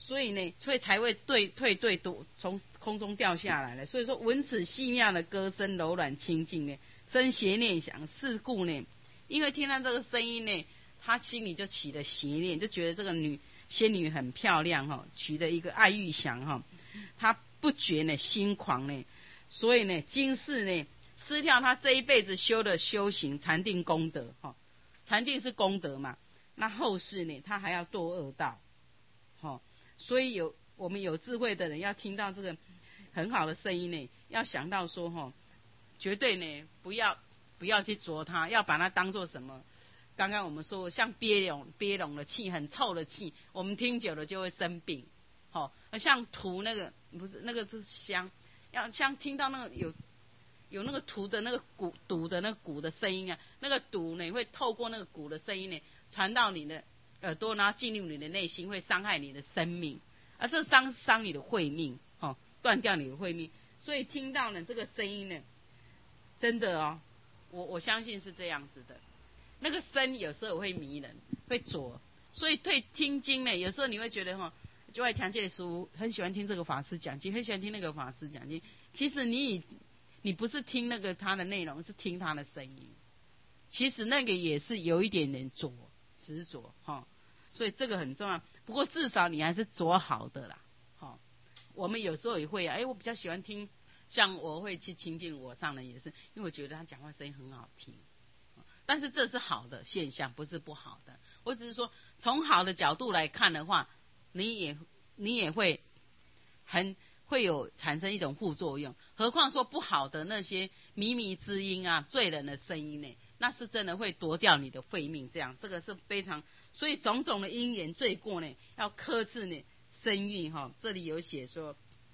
所以才会对从空中掉下来了。所以说闻此细妙的歌声，柔软清净呢，生邪念想，是故呢，因为听到这个声音呢，他心里就起了邪念，就觉得这个仙女很漂亮哈，取了一个爱欲想哈，他不觉呢心狂呢，所以呢今世呢失掉他这一辈子修的修行禅定功德哈，禅定是功德嘛，那后世呢他还要堕恶道，哈，所以我们有智慧的人要听到这个很好的声音呢，要想到说哈，绝对呢不要去啄它，要把它当作什么？刚刚我们说像憋拢的气，很臭的气，我们听久了就会生病。好，像吐那个不是那个是香，要像听到那个有那个吐的那个鼓的那个鼓的声音啊，那个鼓呢会透过那个鼓的声音呢传到你的耳朵，然后进入你的内心，会伤害你的生命，啊，这伤你的慧命，断掉你的慧命。所以听到呢这个声音呢，真的哦，我相信是这样子的。那个声有时候会迷人，会浊，所以对听经呢，有时候你会觉得就爱听这个书，很喜欢听这个法师讲经，很喜欢听那个法师讲经。其实你不是听那个他的内容，是听他的声音。其实那个也是有一点点执着所以这个很重要。不过至少你还是着好的啦我们有时候也会我比较喜欢听，像我会去亲近我上人，也是因为我觉得他讲话声音很好听。但是这是好的现象，不是不好的。我只是说，从好的角度来看的话，你也会有产生一种副作用。何况说不好的那些靡靡之音啊、罪人的声音呢，那是真的会夺掉你的慧命。这个是非常，所以种种的因缘罪过呢，要克制呢身欲这里有写说，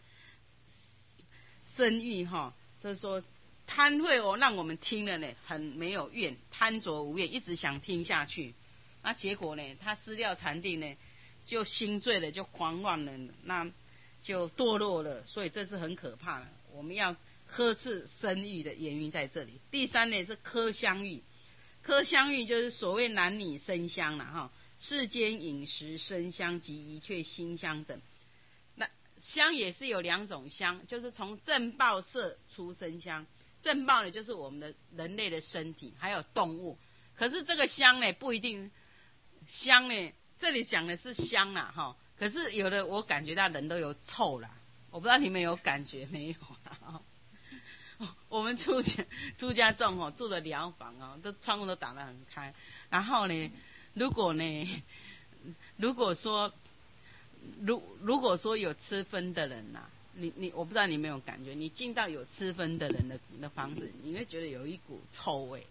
身欲就是说。贪会让我们听了呢很没有愿，贪着无愿，一直想听下去，那结果呢他失掉禅定呢，就心醉了，就狂乱了，那就堕落了，所以这是很可怕的。我们要呵斥身欲的原因在这里。第三呢是科香欲，科香欲就是所谓男女生香啦世间饮食生香及一切馨香等。那香也是有两种香，就是从正报色出生香。正报呢，就是我们的人类的身体，还有动物。可是这个香呢，不一定香呢，这里讲的是香啦可是有的我感觉到人都有臭啦，我不知道你们有感觉没有啦我们出家众住的寮房这窗户都打得很开。然后呢，如果说有吃荤的人我不知道你有没有感觉，你进到有吃荤的人的房子，你会觉得有一股臭味，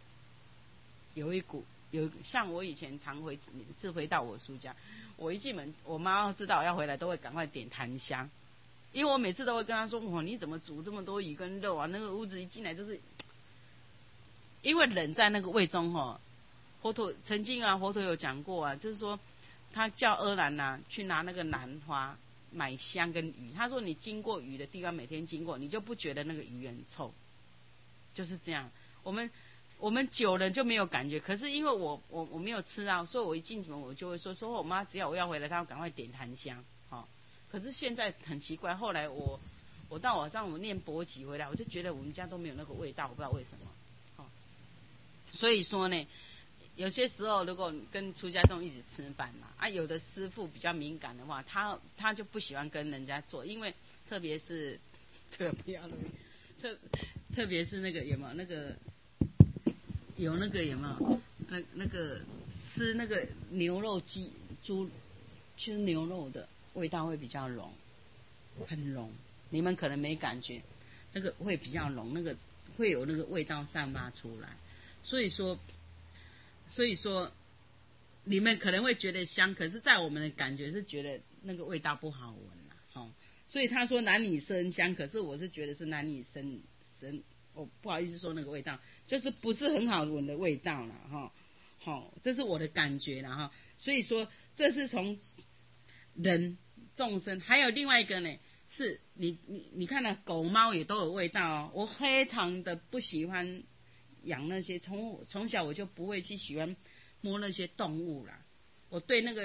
像我以前常回到我叔家，我一进门，我妈知道我要回来，都会赶快点檀香，因为我每次都会跟她说，你怎么煮这么多鱼跟肉啊？那个屋子一进来就是，因为人在那个胃中佛陀曾经佛陀有讲过就是说，他叫阿难去拿那个兰花。买香跟鱼，他说你经过鱼的地方，每天经过，你就不觉得那个鱼很臭，就是这样。我们久了就没有感觉，可是因为我没有吃到，所以我一进门我就会说我妈只要我要回来，她要赶快点檀香可是现在很奇怪，后来我到晚上我念钵笈回来，我就觉得我们家都没有那个味道，我不知道为什么所以说呢。有些时候，如果跟出家众一起吃饭嘛，有的师父比较敏感的话，他就不喜欢跟人家做，因为特别是这个不要录音，特别是那个有没有那个有那个吃那个牛肉吃牛肉的味道会比较浓，很浓，你们可能没感觉，那个会比较浓，那个会有那个味道散发出来，所以说你们可能会觉得香，可是在我们的感觉是觉得那个味道不好闻所以他说男女生香，可是我是觉得是男女生我不好意思说那个味道，就是不是很好闻的味道啦这是我的感觉啦所以说这是从人众生，还有另外一个呢，是你看狗猫也都有味道我非常的不喜欢养那些从小我就不会去喜欢摸那些动物啦，我对那个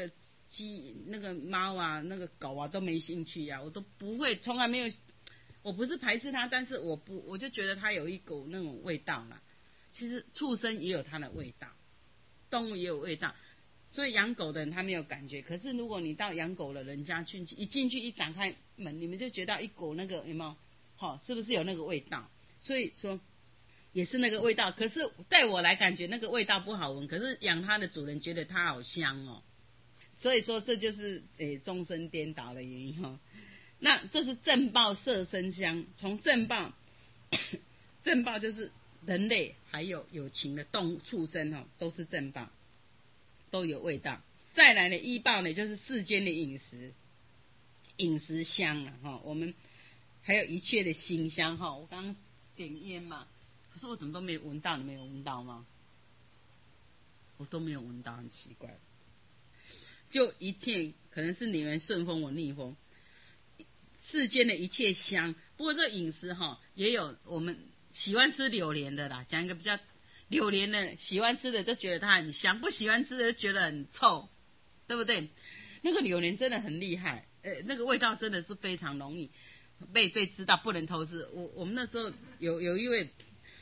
鸡那个猫啊那个狗啊都没兴趣呀，我都不会，从来没有，我不是排斥它，但是我就觉得它有一股那种味道啦。其实畜生也有它的味道，动物也有味道，所以养狗的人他没有感觉。可是如果你到养狗的人家去，一进去一打开门，你们就觉得一股那个有没有？是不是有那个味道？所以说也是那个味道。可是在我来感觉那个味道不好闻，可是养它的主人觉得它好香哦。所以说这就是终身颠倒的原因哦。那这是正报色声香，从正报正报就是人类还有有情的动物畜生都是正报，都有味道。再来呢，依报呢就是世间的饮食，饮食香啊我们还有一切的馨香我刚刚点烟嘛，可是我怎么都没有闻到，你们有闻到吗？我都没有闻到，很奇怪。就一切可能是你们顺风我逆风，世间的一切香。不过这饮食也有我们喜欢吃榴莲的啦，讲一个比较榴莲的，喜欢吃的就觉得它很香，不喜欢吃的就觉得很臭，对不对？那个榴莲真的很厉害，那个味道真的是非常容易被知道，不能偷吃。我们那时候有一位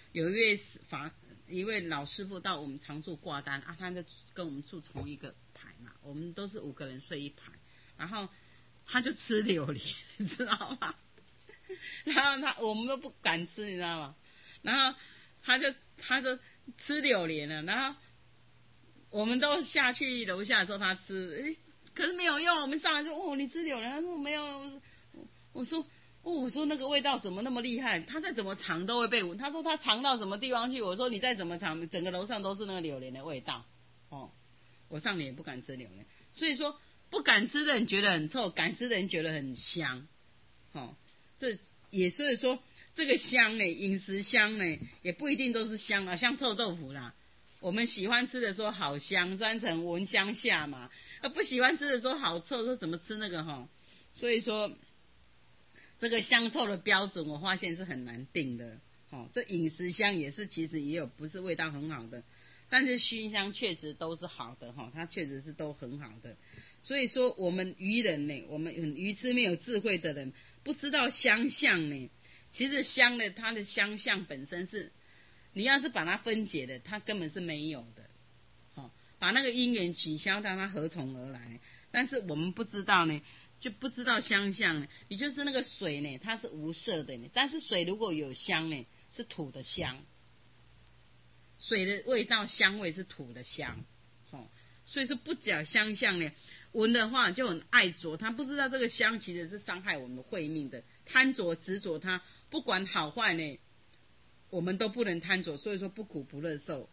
老师傅到我们常住挂单他就跟我们住同一个排嘛，我们都是5个人睡一排，然后他就吃榴莲，你知道吗？然后我们都不敢吃，你知道吗？然后他就吃榴莲了，然后我们都下去楼下的时候他吃，可是没有用，我们上来就你吃榴莲，他说没有，我说那个味道怎么那么厉害？他再怎么尝都会被闻。他说他尝到什么地方去？我说你再怎么尝，整个楼上都是那个榴莲的味道。我上脸也不敢吃榴莲。所以说不敢吃的人觉得很臭，敢吃的人觉得很香。这也所以说这个香呢，饮食香呢，也不一定都是香啊，像臭豆腐啦，我们喜欢吃的说好香，专程闻香下嘛，不喜欢吃的说好臭，说怎么吃那个所以说这个香臭的标准我发现是很难定的。这饮食香也是其实也有不是味道很好的，但是熏香确实都是好的它确实是都很好的。所以说我们愚人呢，我们愚痴没有智慧的人不知道香相呢，其实香呢它的香相本身是你要是把它分解的，它根本是没有的把那个因缘取消掉，它何从而来？但是我们不知道呢，就不知道香相呢，也就是那个水呢它是无色的呢，但是水如果有香呢是土的香，水的味道香味是土的香所以说不讲香相呢，闻的话就很爱着，他不知道这个香其实是伤害我们的慧命的，贪着执着它，不管好坏呢我们都不能贪着，所以说不苦不乐受。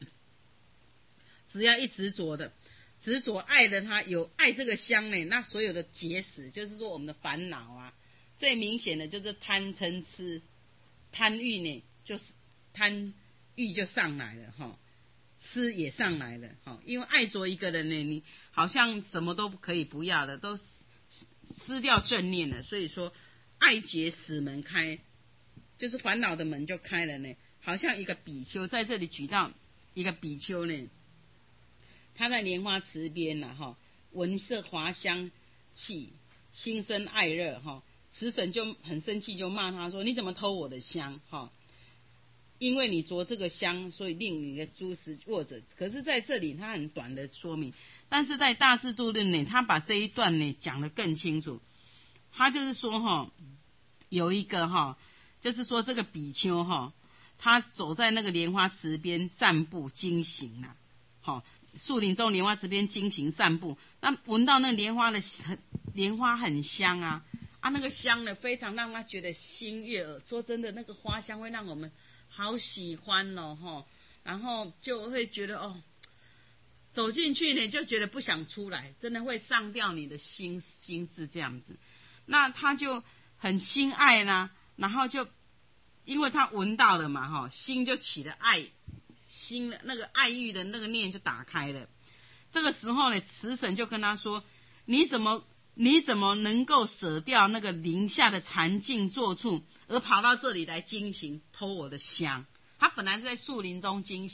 只要一执着的执着爱的他，有爱这个香呢，那所有的结识就是说我们的烦恼啊，最明显的就是贪嗔痴，贪欲呢就是贪欲就上来了吃也上来了因为爱着一个人呢，你好像什么都可以不要的，都失掉正念了。所以说爱结使门开，就是烦恼的门就开了呢。好像一个比丘在这里举到一个比丘呢，他在莲花池边闻色华香气，心生爱热慈神就很生气，就骂他说你怎么偷我的香因为你着这个香，所以令你的诸食握着。可是在这里他很短的说明，但是在大智度论呢，他把这一段呢讲得更清楚。他就是说有一个就是说这个比丘他走在那个莲花池边散步经行树林中莲花池边经行散步，那闻到那莲花很香那个香呢非常让他觉得心悦耳。说真的，那个花香会让我们好喜欢然后就会觉得走进去呢就觉得不想出来，真的会上吊你的心智这样子。那他就很心爱啦，然后就因为他闻到了嘛心就起了爱心，那个爱欲的那个念就打开了。这个时候呢，慈神就跟他说，你怎么能够舍掉那个林下的禅静坐处，而跑到这里来经行偷我的香？他本来是在树林中经行，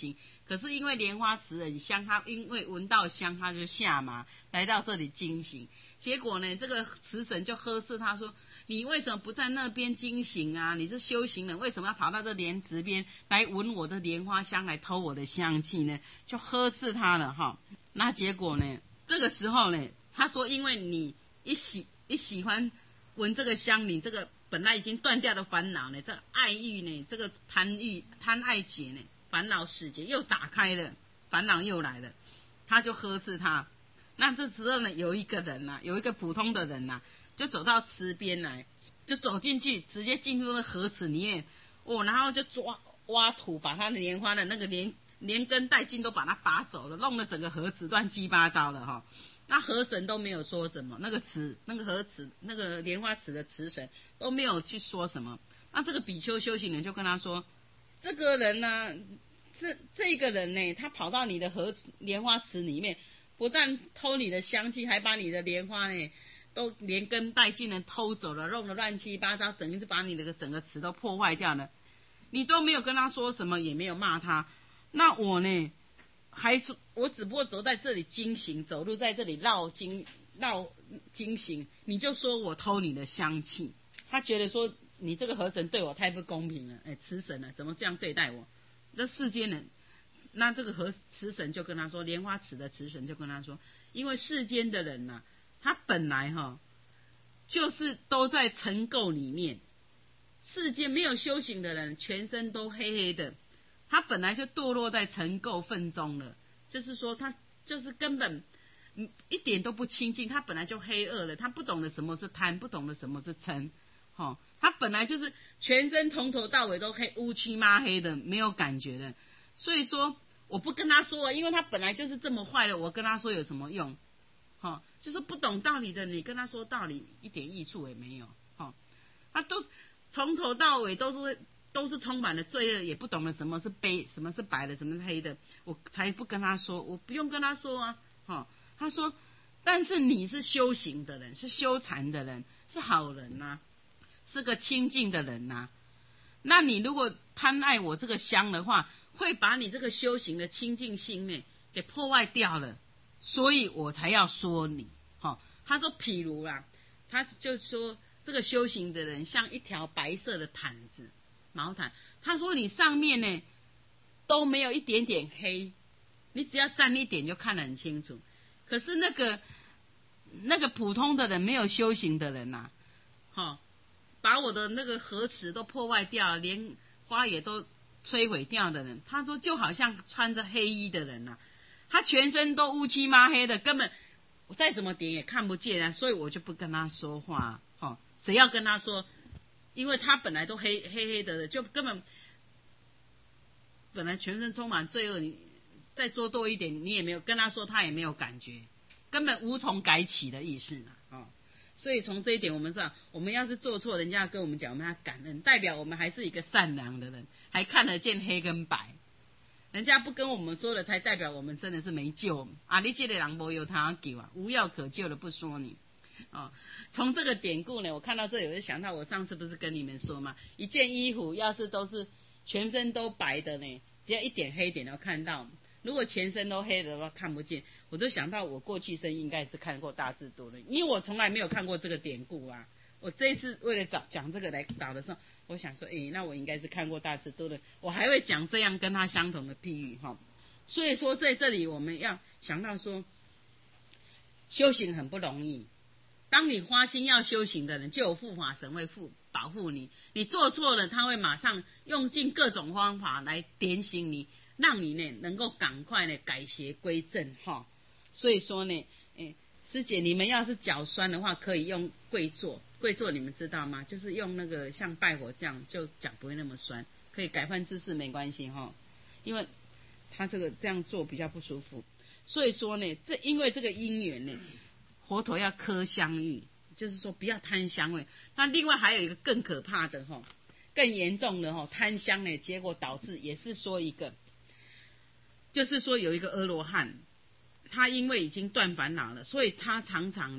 可是因为莲花池很香，他因为闻到香，他就下马来到这里惊醒。结果呢，这个池神就呵斥他说：“你为什么不在那边惊醒啊？你是修行人，为什么要跑到这莲池边来闻我的莲花香，来偷我的香气呢？”就呵斥他了哈。那结果呢，这个时候呢，他说：“因为你一喜欢闻这个香，你这个本来已经断掉的烦恼呢，这个爱欲呢，这个贪爱结呢，烦恼死结又打开了，烦恼又来了。”他就呵斥他。那这时候呢，有一个人啊，有一个普通的人啊，就走到池边来，就走进去，直接进入那河池里面，然后就挖土，把他的莲花的那个连根带茎都把它拔走了，弄得整个河池乱七八糟的哈。那河神都没有说什么，那个河池那个莲花池的池神都没有去说什么。那这个比丘修行人就跟他说：“这个人呢，这个人呢，他跑到你的莲花池里面。”不但偷你的香气，还把你的莲花呢都连根带茎的偷走了，弄得乱七八糟，等于是把你的整个池都破坏掉了。你都没有跟他说什么，也没有骂他。那我呢，我只不过走在这里惊醒，走路在这里绕惊醒，你就说我偷你的香气。他觉得说你这个河神对我太不公平了，池神啊，怎么这样对待我？这世间人。那这个池神就跟他说，莲花池的池神就跟他说，因为世间的人啊，他本来就是都在尘垢里面，世间没有修行的人全身都黑黑的，他本来就堕落在尘垢分中了，就是说他就是根本一点都不清净，他本来就黑恶了，他不懂得什么是贪，不懂得什么是嗔，他本来就是全身从头到尾都黑乌漆嘛黑的，没有感觉的。所以说我不跟他说，因为他本来就是这么坏的，我跟他说有什么用？就是不懂道理的，你跟他说道理一点益处也没有。他都从头到尾都是充满了罪恶，也不懂得什么是悲，什么是白的，什么是黑的，我才不跟他说，我不用跟他说啊。他说，但是你是修行的人，是修禅的人，是好人啊，是个清净的人啊。那你如果贪爱我这个香的话，会把你这个修行的清净心呢给破坏掉了，所以我才要说你。他说譬如啦，他就说这个修行的人像一条白色的毯子，毛毯。他说你上面呢都没有一点点黑，你只要沾一点就看得很清楚。可是那个普通的人，没有修行的人呐，把我的那个河池都破坏掉，连花也都摧毁掉的人，他说就好像穿着黑衣的人啊，他全身都乌漆嘛黑的，根本我再怎么点也看不见啊，所以我就不跟他说话。谁要跟他说？因为他本来都黑黑的，就根本本来全身充满罪恶，你再做多一点，你也没有跟他说，他也没有感觉，根本无从改起的意思啊。所以从这一点我们知道，我们要是做错，人家跟我们讲，我们要感恩，代表我们还是一个善良的人，还看得见黑跟白。人家不跟我们说的，才代表我们真的是没救啊！你这个人没有他救啊，无药可救的不说你。从这个典故呢，我看到这里我就想到，我上次不是跟你们说吗？一件衣服要是都是全身都白的呢，只要一点黑点都看到。如果全身都黑的话看不见，我就想到我过去生应该是看过大智度论，因为我从来没有看过这个典故啊。我这一次为了讲这个来找的时候，我想说，那我应该是看过大智度论，我还会讲这样跟他相同的譬喻哈。所以说在这里我们要想到说，修行很不容易。当你花心要修行的人，就有护法神会保护你。你做错了，他会马上用尽各种方法来点醒你，让你呢能够赶快呢改邪归正哈。所以说呢，师姐，你们要是脚酸的话，可以用跪坐。跪坐你们知道吗？就是用那个像拜火这样，就脚不会那么酸。可以改换姿势没关系哈，因为他这个这样做比较不舒服。所以说呢，因为这个因缘呢，佛陀要刻香玉，就是说不要贪香味。那另外还有一个更可怕的更严重的贪香呢，结果导致也是说一个，就是说有一个阿罗汉，他因为已经断烦恼了，所以他常常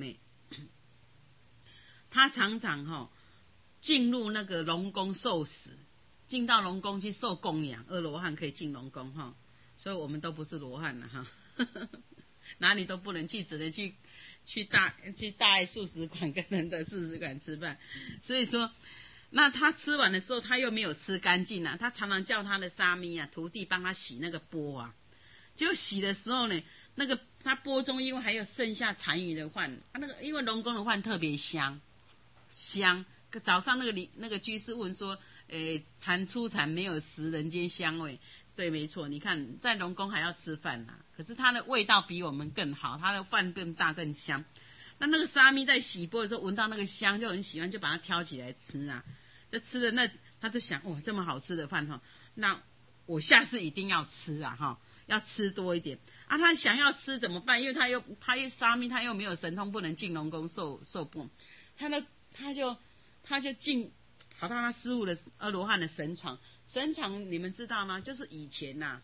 进入那个龙宫受死，进到龙宫去受供养。阿罗汉可以进龙宫所以我们都不是罗汉了哈，哪里都不能去，只能去大爱素食馆跟仁德素食馆吃饭。所以说，那他吃完的时候，他又没有吃干净啊，他常常叫他的沙弥啊徒弟帮他洗那个钵啊，结果洗的时候呢，那个他钵中因为还有剩下残余的饭，那个因为龙宫的饭特别香。早上那个居士问说，出产没有食人间香味。对，没错，你看在龙宫还要吃饭啊，可是它的味道比我们更好，它的饭更大更香。那个沙弥在洗钵的时候闻到那个香就很喜欢，就把它挑起来吃啊，就吃的那他就想，这么好吃的饭哈，那我下次一定要吃啊哈，要吃多一点啊。他想要吃怎么办？因为他沙弥他又没有神通，不能进龙宫受钵，他就跑到他师父的阿罗汉的神床。神床你们知道吗？就是以前呐，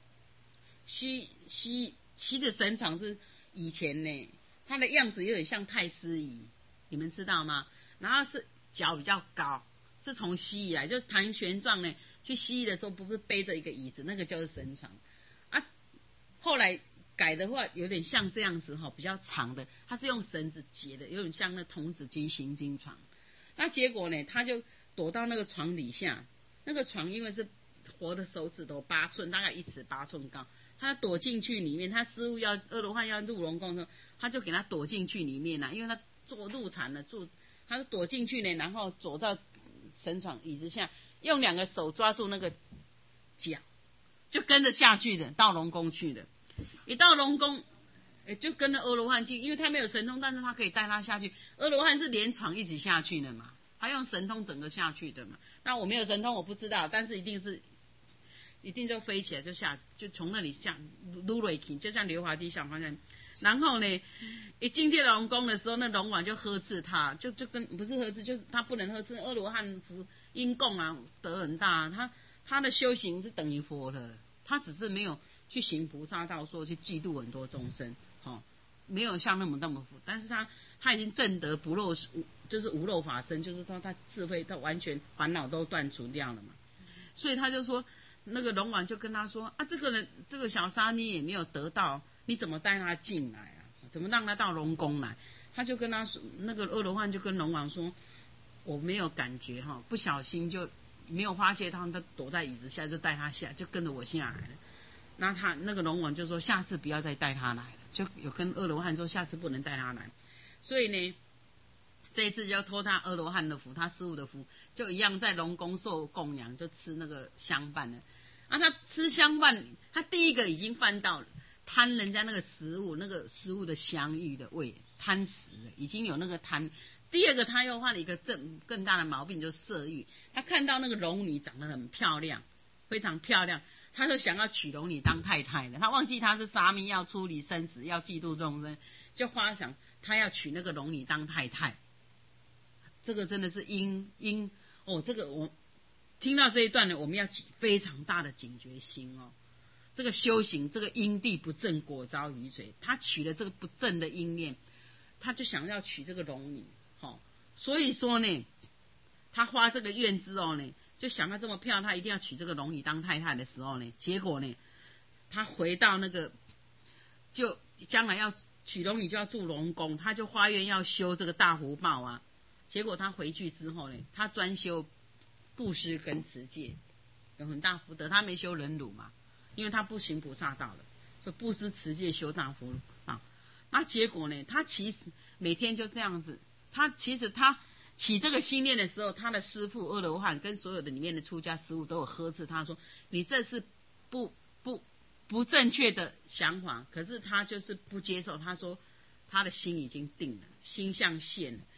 西的神床是以前呢，它的样子有点像太师椅，你们知道吗？然后是脚比较高，是从西夷来，就是唐玄奘呢去西夷的时候，不是背着一个椅子，那个就是神床啊。后来改的话，有点像这样子哈，比较长的，它是用绳子结的，有点像那童子军行经床。那结果呢，他就躲到那个床底下。那个床因为是活的手指头8寸，大概1尺8寸高，他躲进去里面。他师父阿罗汉要入龙宫的时候，他就给他躲进去里面因为他做入禅了，他就躲进去呢，然后走到神床椅子下，用2个手抓住那个脚，就跟着下去的，到龙宫去的。一到龙宫，就跟着阿罗汉去，因为他没有神通，但是他可以带他下去。阿罗汉是连床一起下去的嘛。他用神通整个下去的嘛，那我没有神通我不知道，但是一定就飞起来就从那里下撸下去，就像溜滑梯上方向。然后呢，一进去龙宫的时候，那龙王就呵斥他，就跟不是呵斥，就是他不能呵斥。阿罗汉福因供啊德很大，他的修行是等于佛的，他只是没有去行菩萨道，说去嫉妒很多众生，没有像那么福，但是他已经证得不漏，就是无漏法身，就是说他智慧他完全烦恼都断除掉了嘛。所以他就说，那个龙王就跟他说啊，这个小沙弥也没有得到，你怎么带他进来啊？怎么让他到龙宫来？他就跟他说，那个阿罗汉就跟龙王说，我没有感觉不小心就没有发现他躲在椅子下，就带他下，就跟着我下来了。那个龙王就说，下次不要再带他来了，就有跟阿罗汉说，下次不能带他来。所以呢，这一次就要托他阿罗汉的福，他师父的福，就一样在龙宫受供养，就吃那个香饭了。他吃香饭，他第一个已经犯到了贪人家那个食物的香欲的味，贪食了，已经有那个贪。第二个他又犯了一个更大的毛病，就是色欲。他看到那个龙女长得很漂亮，非常漂亮，他就想要娶龙女当太太了。他忘记他是沙弥，要出离生死，要嫉妒众生，就发想他要娶那个龙女当太太。这个真的是这个我听到这一段呢，我们要起非常大的警觉心这个修行，这个因地不正，果遭雨水。他取了这个不正的因念，他就想要娶这个龙女所以说呢，他发这个愿之后呢，就想到这么漂亮，他一定要娶这个龙女当太太的时候呢，结果呢，他回到那个就将来要娶龙女就要住龙宫，他就发愿要修这个大福报啊。结果他回去之后呢，他专修布施跟持戒，有很大福德。他没修忍辱嘛，因为他不行菩萨道了，所以布施持戒修大福啊。那结果呢，他其实每天就这样子，他起这个心念的时候，他的师父阿罗汉跟所有的里面的出家师父都有呵斥他说，你这是不正确的想法。可是他就是不接受，他说他的心已经定了，心向现了，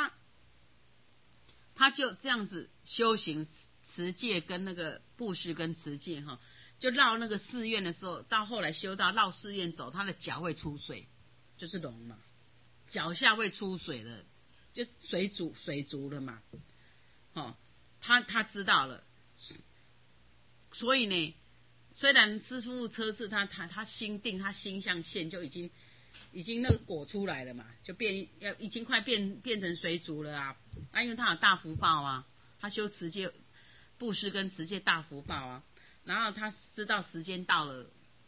他就这样子修行持戒跟那个布施跟持戒就绕那个寺院的时候，到后来修到绕寺院走，他的脚会出水，就是龙嘛，脚下会出水的，就水足了嘛。他知道了，所以呢，虽然师父车次他心定，他心向现，就已经那个果出来了嘛，就已经快变成水族了啊！因为他有大福报啊，他修持戒、布施跟持戒大福报啊。然后他知道时间到了，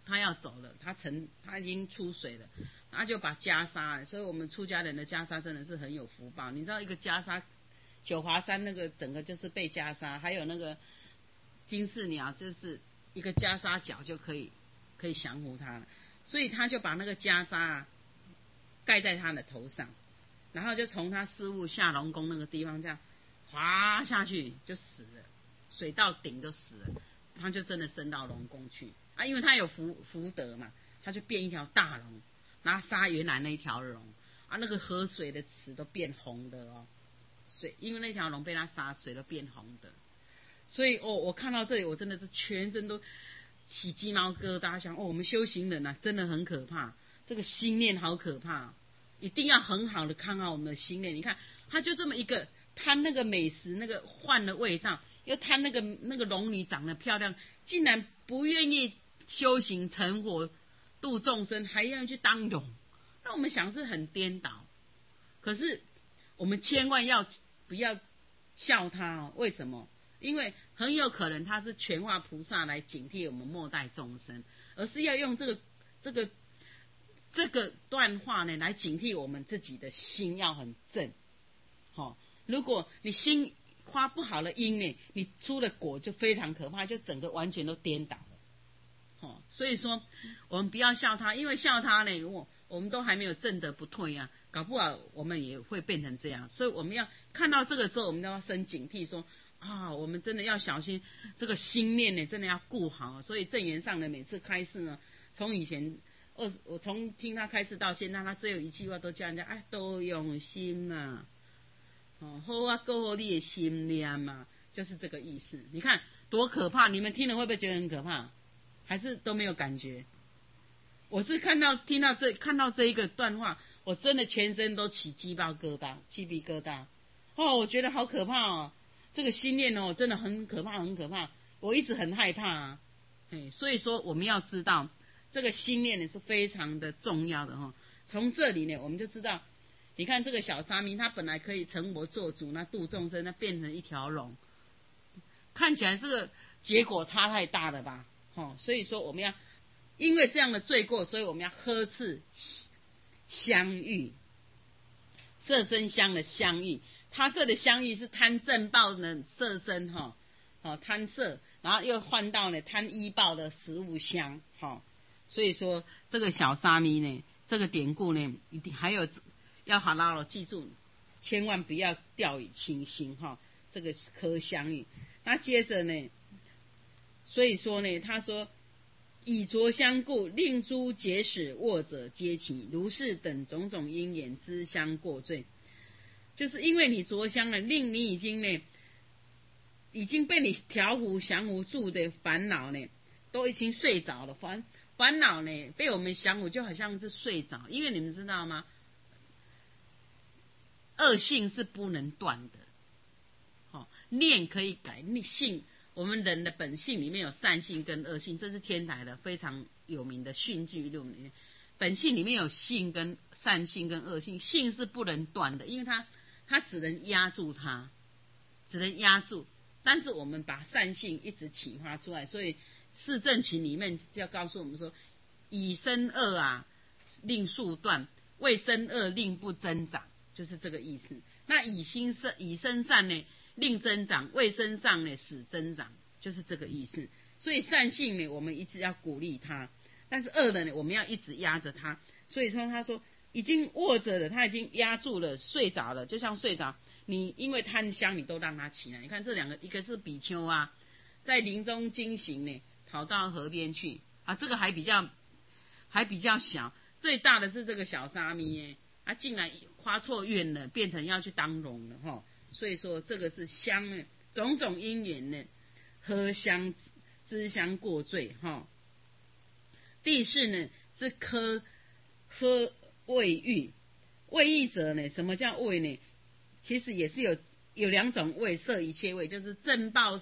他要走了，他已经出水了，他就把袈裟，所以我们出家人的袈裟真的是很有福报。你知道一个袈裟，九华山那个整个就是被袈裟，还有那个金翅鸟，就是一个袈裟角就可以降服他了，所以他就把那个袈裟盖在他的头上，然后就从他师父下龙宫那个地方这样滑下去就死了，水到顶就死了，他就真的升到龙宫去啊，因为他有福德嘛，他就变一条大龙，然后杀原来那一条龙啊，那个河水的池都变红的哦，水因为那条龙被他杀，水都变红的，所以我看到这里我真的是全身都起鸡毛疙瘩，想我们修行人啊真的很可怕，这个心念好可怕，一定要很好的看好我们的心念。你看他就这么一个贪那个美食，那个换了味道，又贪那个龙女长得漂亮，竟然不愿意修行成佛度众生，还要去当龙，那我们想是很颠倒。可是我们千万不要笑他哦，为什么？因为很有可能他是全化菩萨来警惕我们末代众生，而是要用这个段话呢来警惕我们自己的心要很正。如果你心花不好的因呢，你出的果就非常可怕，就整个完全都颠倒了。所以说我们不要笑他，因为笑他呢，我们都还没有证得不退啊，搞不好我们也会变成这样。所以我们要看到这个时候，我们都要生警惕说我们真的要小心这个心念呢，真的要顾好。所以正言上的每次开示呢，从以前我从听他开示到现在，他最后一句话都叫人家多用心啊，好啊，够好你的心念嘛，就是这个意思。你看多可怕，你们听了会不会觉得很可怕？还是都没有感觉？我是看到这一个段话，我真的全身都起鸡皮疙瘩，我觉得好可怕哦。这个心念真的很可怕，很可怕，我一直很害怕啊。所以说我们要知道这个心念呢是非常的重要的哈。从这里呢我们就知道，你看这个小沙弥他本来可以成佛做主，那度众生，那变成一条龙，看起来这个结果差太大了吧。所以说我们要因为这样的罪过，所以我们要呵斥相遇，色身香的相遇，他这里相遇是贪正报的色身贪色，然后又换到呢贪依报的食物香所以说这个小沙弥呢，这个典故呢，一定还有要好好记住，千万不要掉以轻心这个科相遇。那接着呢，所以说呢，他说以着相故，令诸结使握者皆起，如是等种种因缘之相过罪。就是因为你着相了，令你已经被你调伏降伏住的烦恼呢，都已经睡着了。烦恼呢被我们降伏，就好像是睡着。因为你们知道吗？恶性是不能断的，念可以改性。我们人的本性里面有善性跟恶性，这是天台的非常有名的训句论里面。本性里面有性跟善性跟恶性，性是不能断的，因为它只能压住但是我们把善性一直启发出来，所以四正勤里面就要告诉我们说，以生恶令速断，未生恶令不增长，就是这个意思。那以生善呢令增长，未生善呢使增长，就是这个意思。所以善性呢我们一直要鼓励它，但是恶的呢我们要一直压着它。所以说他说已经握着了，他已经压住了，睡着了，就像睡着，你因为贪香你都让他起来。你看这两个，一个是比丘在林中经行呢，跑到河边去这个还比较小，最大的是这个小沙弥竟然发错愿了，变成要去当龙了所以说这个是香呢，种种因缘呢，喝香知香过罪第四呢是喝味欲。味欲者呢，什么叫味呢？其实也是有两种味，摄一切味，就是正报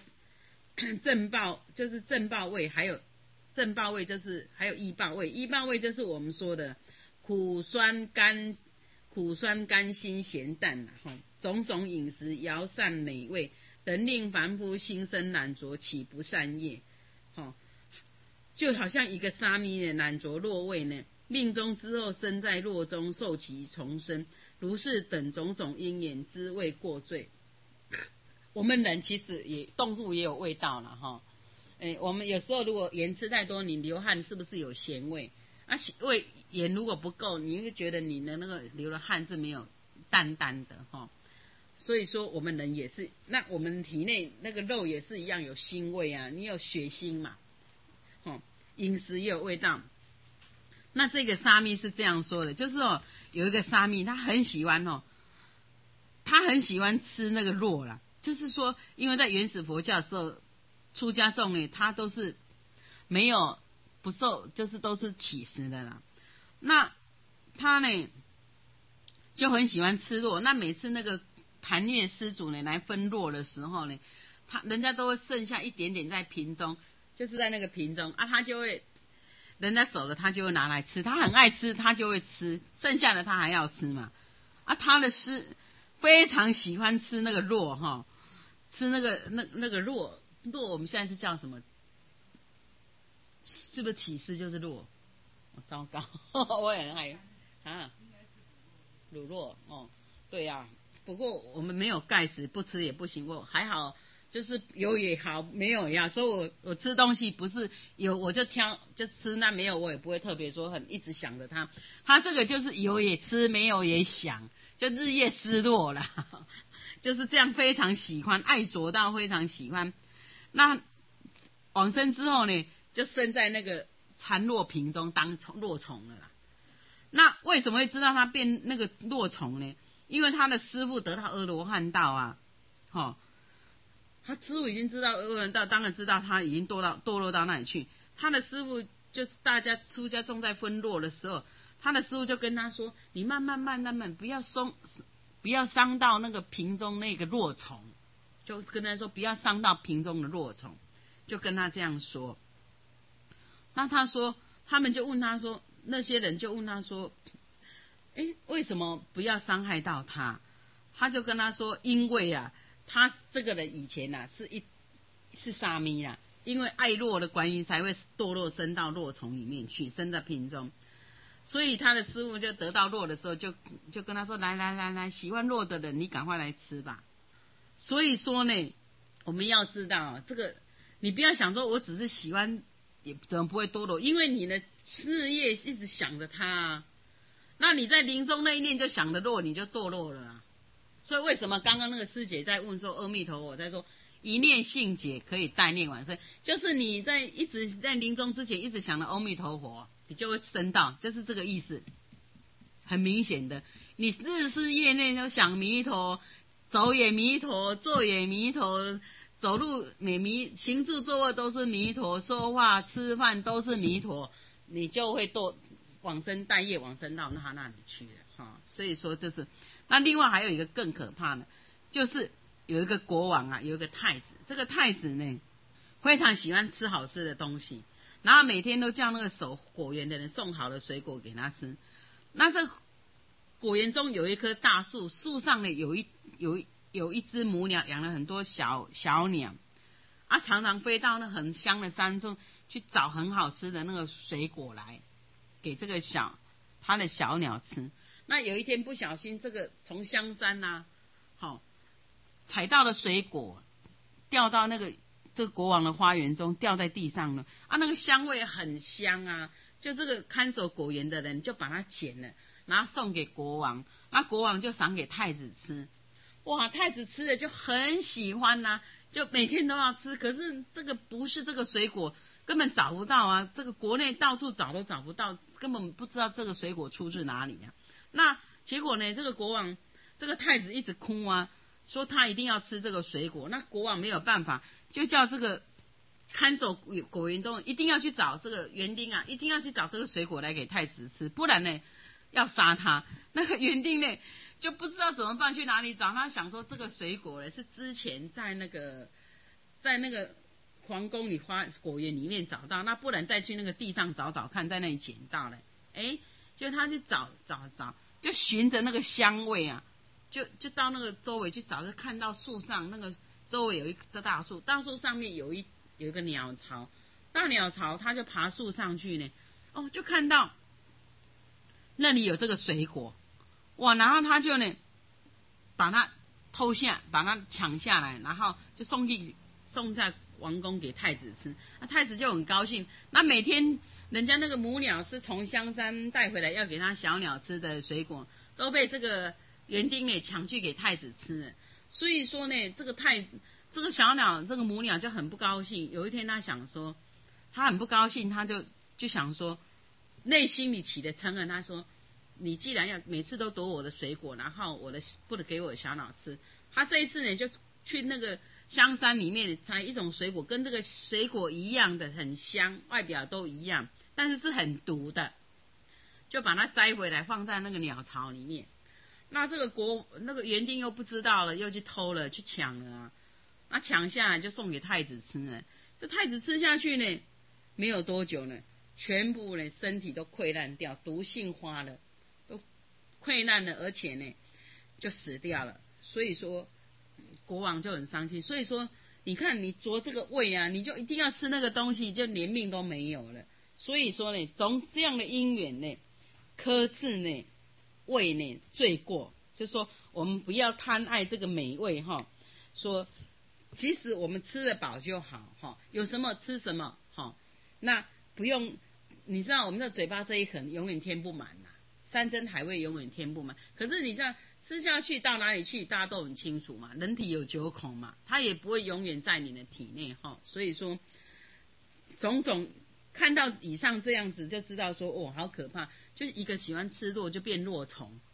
就是正报味，还有正报味就是还有依报味。依报味就是我们说的苦酸甘辛咸淡种种饮食肴善美味，等令凡夫心生染着，起不善业就好像一个沙弥呢，染着落位呢，命中之后生在落中，受其重生，如是等种种因缘之谓过罪。我们人其实也动物也有味道了哈。我们有时候如果盐吃太多，你流汗是不是有咸味？味盐如果不够，你会觉得你的那个流的汗是没有淡淡的哈。所以说我们人也是，那我们体内那个肉也是一样有腥味啊，你有血腥嘛，饮食也有味道。那这个沙弥是这样说的，就是有一个沙弥他很喜欢吃那个肉啦，就是说因为在原始佛教的时候，出家众呢他都是没有不受，就是都是乞食的啦。那他呢就很喜欢吃肉，那每次那个盘月施主呢来分肉的时候呢，人家都会剩下一点点在瓶中，就是在那个瓶中啊，他就会人家走了，他就会拿来吃，他很爱吃，他就会吃，剩下的他还要吃嘛。啊，他的非常喜欢吃那个肉哈，吃那个肉，我们现在是叫什么？是不是起司就是肉？糟糕，我也很害啊，乳酪哦，对呀、不过我们没有钙质，不吃也不行。我还好，就是有也好，没有也好。所以我吃东西不是有我就挑就吃，那没有我也不会特别说很一直想着它。它这个就是有也吃，没有也想，就日夜失落啦，就是这样，非常喜欢，爱着到非常喜欢。那往生之后呢，就生在那个残落瓶中当落虫了啦。那为什么会知道他变那个落虫呢？因为他的师父得到阿罗汉道啊，他师父已经知道阿罗汉道，当然知道他已经堕落到那里去。他的师父就是大家出家众在分落的时候，他的师父就跟他说：“你慢慢，不要伤到那个瓶中那个落虫。”就跟他说不要伤到瓶中的落虫，就跟他这样说。那他说，他们就问他说。那些人就问他说：“为什么不要伤害到他？”他就跟他说：“因为啊，他这个人以前啊是沙弥啦，因为爱落的关系才会堕落生到落虫里面去，生在瓶中。所以他的师父就得到落的时候就跟他说：来，喜欢落的人，你赶快来吃吧。所以说呢，我们要知道这个，你不要想说我只是喜欢。”也怎么不会堕落？因为你的事业一直想着他啊，那你在临终那一念就想着落，你就堕落了啊。所以为什么刚刚那个师姐在问说阿弥陀佛，在说一念性解可以代念往生，就是你一直在临终之前一直想着阿弥陀佛，你就会升到，就是这个意思。很明显的，你日思夜念就想弥陀，走也弥陀，坐也弥陀。走路行住坐卧都是弥陀，说话吃饭都是弥陀，你就会往生带业往生到他那里去了哈。所以说这是，那另外还有一个更可怕的，就是有一个国王啊，有一个太子，这个太子呢非常喜欢吃好吃的东西，然后每天都叫那个守果园的人送好的水果给他吃。那这果园中有一棵大树，树上呢有一只母鸟，养了很多小鸟啊，常常飞到那很香的山中去找很好吃的那个水果来给这个他的小鸟吃。那有一天不小心，这个从香山啊，采到了水果，掉到这个国王的花园中，掉在地上了啊，那个香味很香啊，就这个看守果园的人就把它捡了，然后送给国王，那国王就赏给太子吃。哇，太子吃了就很喜欢啊，就每天都要吃。可是这个不是这个水果，根本找不到啊，这个国内到处找都找不到，根本不知道这个水果出自哪里啊。那结果呢，这个国王这个太子一直哭啊，说他一定要吃这个水果。那国王没有办法，就叫这个看守果园中一定要去找这个园丁啊，一定要去找这个水果来给太子吃，不然呢要杀他。那个园丁呢就不知道怎么办，去哪里找？他想说这个水果呢是之前在那个皇宫里果园里面找到，那不然再去那个地上找找看，在那里捡到了。就他去找，就循着那个香味啊，就到那个周围去找，就看到树上那个周围有一棵大树，大树上面有一个鸟巢， 大鸟巢他就爬树上去呢，哦，就看到那里有这个水果，哇，然后他就呢把它偷下，把它抢下来，然后就送在王宫给太子吃。那太子就很高兴。那每天人家那个母鸟是从香山带回来要给他小鸟吃的水果，都被这个园丁呢抢去给太子吃了。所以说呢，这个小鸟这个母鸟就很不高兴。有一天他想说，他很不高兴，他就想说，内心里起的嗔恨，他说，你既然要每次都夺我的水果，然后我的不能给我的小鸟吃，他这一次呢就去那个香山里面采一种水果，跟这个水果一样的，很香，外表都一样，但是是很毒的，就把它摘回来放在那个鸟巢里面。那这个那个园丁又不知道了，又去偷了，去抢了啊，那抢下来就送给太子吃了。这太子吃下去呢，没有多久呢，全部呢身体都溃烂掉，毒性花了，都溃烂了，而且呢就死掉了。所以说国王就很伤心。所以说你看你啄这个胃啊，你就一定要吃那个东西，就连命都没有了。所以说呢，从这样的因缘呢，克制呢胃呢罪过，就是说我们不要贪爱这个美味哈。说其实我们吃得饱就好哈，有什么吃什么哈，那不用。你知道我们的嘴巴这一横永远填不满呐，山珍海味永远填不满。可是你这样吃下去到哪里去，大家都很清楚嘛，人体有9孔嘛，它也不会永远在你的体内哈。所以说种种看到以上这样子就知道说，哦，好可怕，就是一个喜欢吃肉就变弱虫，